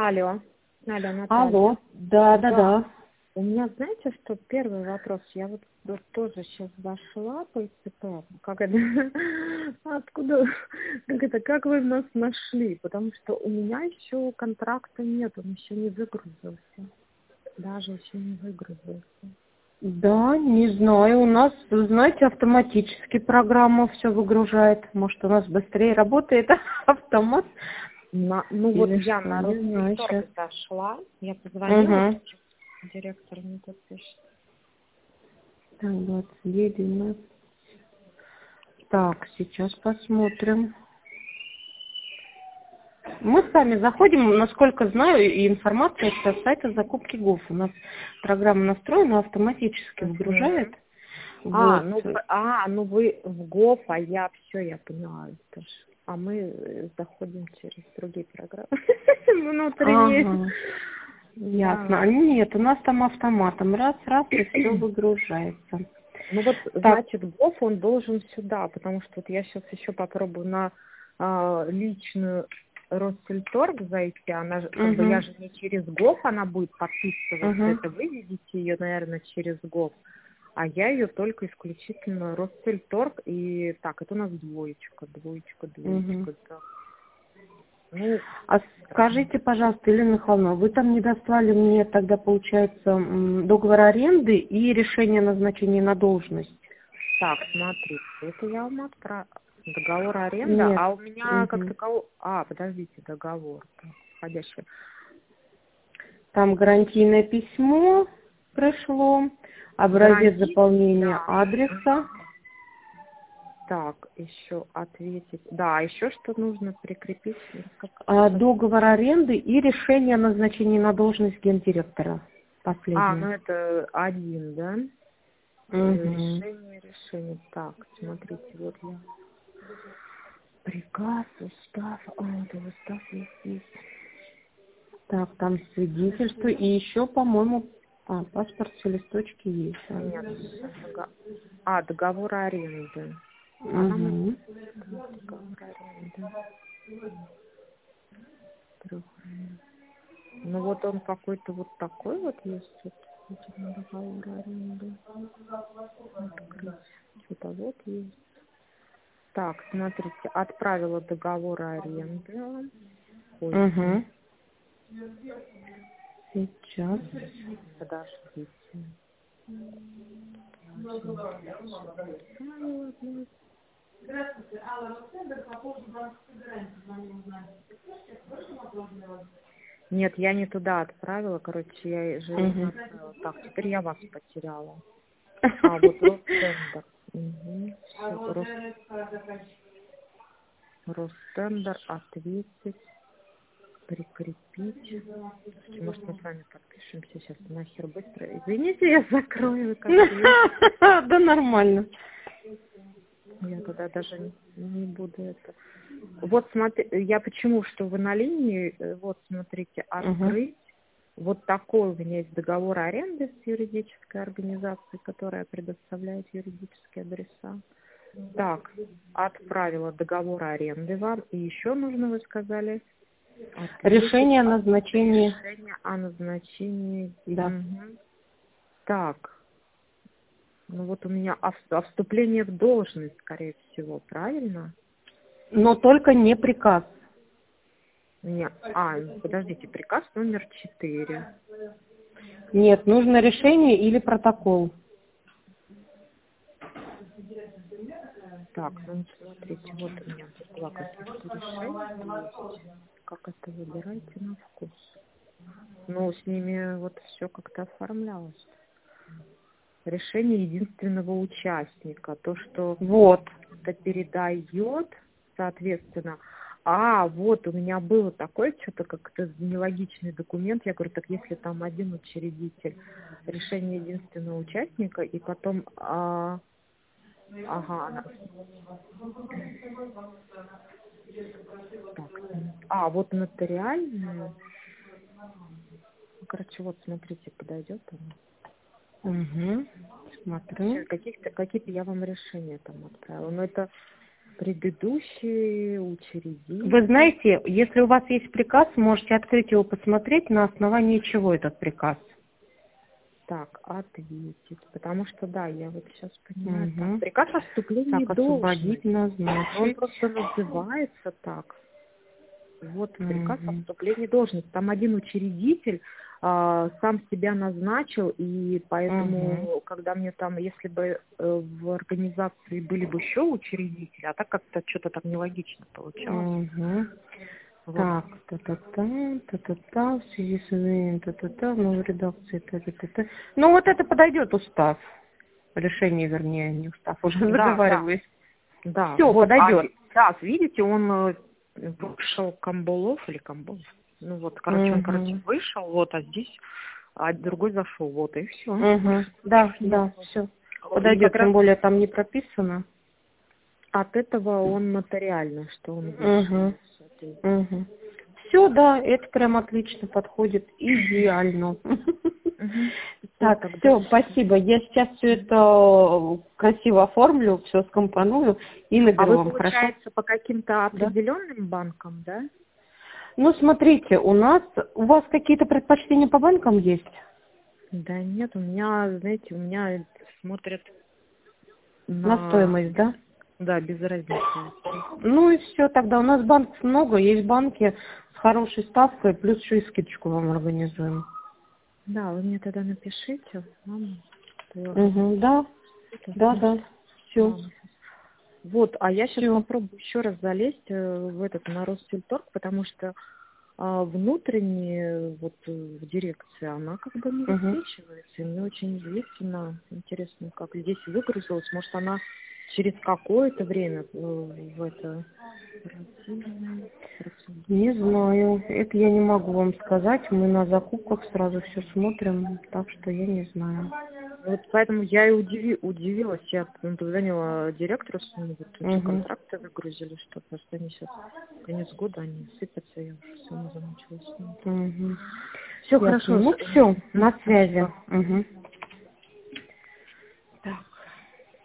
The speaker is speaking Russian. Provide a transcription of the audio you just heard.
Алло. Алло, Наталья. Алло, да. У меня, знаете, что первый вопрос? Я вот тоже сейчас зашла по ИЦП. Как это? Откуда? Как вы нас нашли? Потому что у меня еще контракта нет, он еще не выгрузился. Даже еще не выгрузился. Да, не знаю, у нас, вы знаете, автоматически программа все выгружает. Может, у нас быстрее работает автомат? Вот Или я что, на не знаю Росторг сейчас. зашла, я позвонила, Угу. директор мне тут пишет. Так, 29, 12. Так, сейчас посмотрим. Мы сами заходим, насколько знаю, и информация со сайта закупки ГОФ. У нас программа настроена, автоматически выгружает. Вот. Ну вы в ГОФ, а я поняла. Это ж. А мы заходим через другие программы внутренние. Ага, ясно. А нет, у нас там автоматом раз, и все выгружается. Ну вот, Так, значит, ГОФ, он должен сюда, потому что вот я сейчас еще попробую на личную Россельторг зайти, она же, как бы я же не через ГОФ, она будет подписываться, это вы видите ее, наверное, через ГОФ, а я ее только исключительно Россельторг, и так, это у нас двоечка, да. Ну, а скажите, пожалуйста, Елена Михайловна, вы там не дослали мне тогда, получается, договор аренды и решение о назначении на должность? так, смотрите, это я вам отправила. Договор аренды, Нет. а у меня как такового... подождите, договор. Входящий. Там гарантийное письмо пришло, образец заполнения адреса. Так, еще ответить. Да, еще что нужно прикрепить? Договор аренды и решение о назначении на должность гендиректора. Последнее. Ну это один, да? Решение. Так, смотрите, вот я. Приказ, устав. Это устав есть здесь. Так, там свидетельство. И еще, по-моему, паспорт, все листочки есть. Нет. Договор аренды. Угу. Договор аренды. Ну вот он какой-то вот такой вот есть. Договор аренды. Открыть. Что-то вот есть. Так, смотрите, отправила договор аренды. Угу. Сейчас. Подождите. Здравствуйте, Алла Ростендер, по поводу банковской гарантии звоню узнать. Нет, я не туда отправила, короче, я же не отправила. Так, теперь я вас потеряла. Вот Ростендер. Ростендер, ответить, прикрепить. Может, мы с вами подпишемся сейчас нахер быстро. Извините, я закрою. Да нормально. Я тогда даже не буду это. Вот смотри, я почему, что вы на линии, вот смотрите, открыть. Вот такой у меня есть договор аренды с юридической организацией, которая предоставляет юридические адреса. Так, отправила договор аренды вам. И еще нужно, вы сказали, решение о назначении. Решение о назначении. Да. Так. Ну вот у меня вступление в должность, скорее всего, правильно? Но только не приказ. Нет. Подождите, приказ номер 4. Нет, нужно решение или протокол. Так, ну смотрите, вот у меня тут два каких-то решения есть. Как это выбирайте на вкус. Ну, с ними вот все как-то оформлялось. Решение единственного участника. То, что вот это передает, соответственно. Вот у меня было такое, что-то как-то нелогичный документ. Я говорю, так если там один учредитель, решение единственного участника, и потом... Так. Вот нотариальное. Короче, вот смотрите, подойдет она. Смотрю. Какие-то я вам решения там отправила. Но это Предыдущий учредитель. Вы знаете, если у вас есть приказ, можете открыть его, посмотреть, на основании чего этот приказ. Так, ответить. Потому что, да, я вот сейчас понимаю. Угу. Так, приказ о вступлении Так, в освободить, должность. Он назначить. просто называется так. Вот приказ о Угу. вступлении в должность. Там один учредитель сам себя назначил, и поэтому, когда мне там, если бы в организации были бы еще учредители, а так как-то что-то там нелогично получалось. Угу. Вот. Так, та-та-та, в связи с изменением, та-та-та, в новой редакции, та-та-та. Ну, вот это подойдет устав. Решение, вернее, не устав, уже заговариваюсь. Да, Все, вот, подойдет. да, видите, он вышел Камболов или Камболов. Ну вот, короче, он, вышел, вот, а здесь, а другой зашел, вот, и все. Да, все. Подойдет, тем более там не прописано. От этого он нотариально, что он вышел. Все, да, это прям отлично подходит, идеально. Так, все, спасибо. Я сейчас все это красиво оформлю, все скомпоную и наберу вам, хорошо? А вы, получается, по каким-то определенным банкам, да? Ну, смотрите, у вас какие-то предпочтения по банкам есть? Да нет, у меня, знаете, смотрят На стоимость, да? Да, без разницы. Ну и все, тогда у нас банков много, есть банки с хорошей ставкой, плюс еще и скидочку вам организуем. Да, вы мне тогда напишите. Да, все. Вот, а я сейчас попробую еще раз залезть на Россельторг, потому что внутренняя в дирекции, она как бы не высвечивается. И мне очень интересно, как здесь выгрузилась. Может, она через какое-то время Не знаю, это я не могу вам сказать. Мы на закупках сразу все смотрим, так что я не знаю. Вот поэтому я и удивилась. Я позвонила директору, контракты выгрузили, что просто они сейчас конец года, они сыпятся, я уже сама замучилась. Все хорошо. Ну все, на связи.